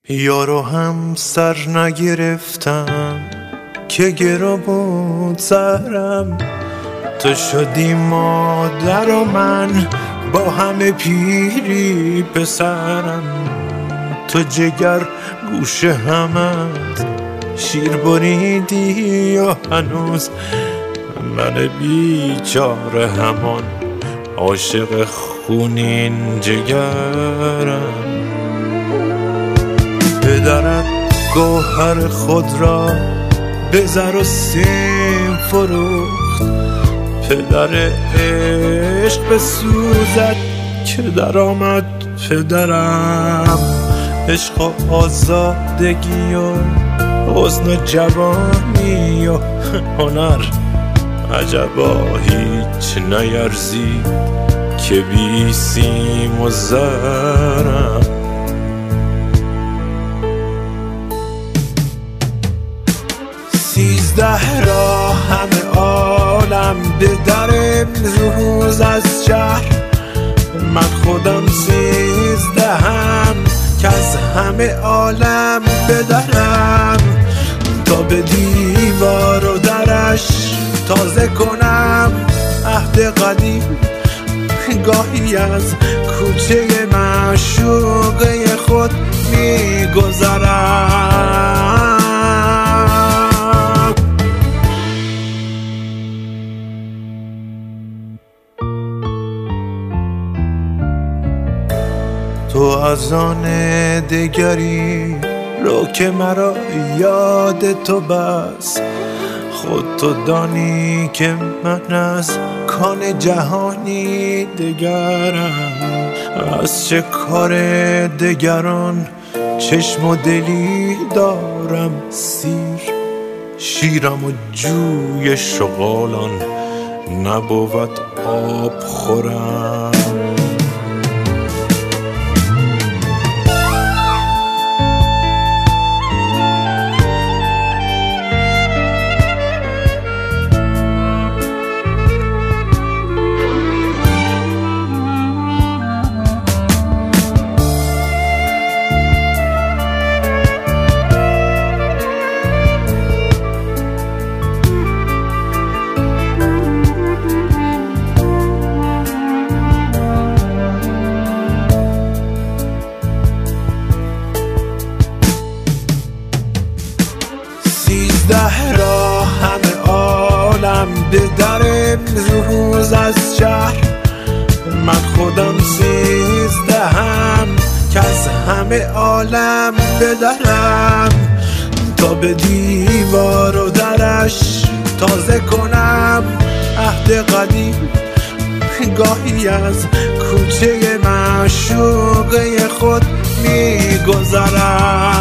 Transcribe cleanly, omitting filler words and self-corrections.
یارو هم سر نگرفتم که گرا بود سرم، تو شدی مادر و من با همه پیری پسرم. تو جگر گوشه همت شیر بریدی و هنوز من بیچاره همان عاشق خونین جگرم. پدرت گوهر خود را به زر و سیم فروخت، پدر عشق بسوزد که در آمد پدرم. عشق و آزادگی و حسن و جوانی و هنر عجبا هیچ نیرزید که بی سیم و زرم. 13 را همه عالم به در امروز از شهر، من خودم 13ام که از همه عالم بدرم، تا به دیوار و درش تازه کنم عهد قدیم. گاهی از کوچه معشوقه خود میگذرم. تو از آن دگری رو که مرا یاد تو بس، خود تو دانی که من از کان جهانی دگرم. از چه کار دگران چشم و دلی دارم سیر، شیرم و جوی شغالان نبود آب خورم. ده را همه عالم به در امروز از شهر، من خودم 13ام که از همه عالم بدرم، تا به دیوار و درش تازه کنم عهد قدیم. گاهی از کوچه معشوقه خود میگذرم.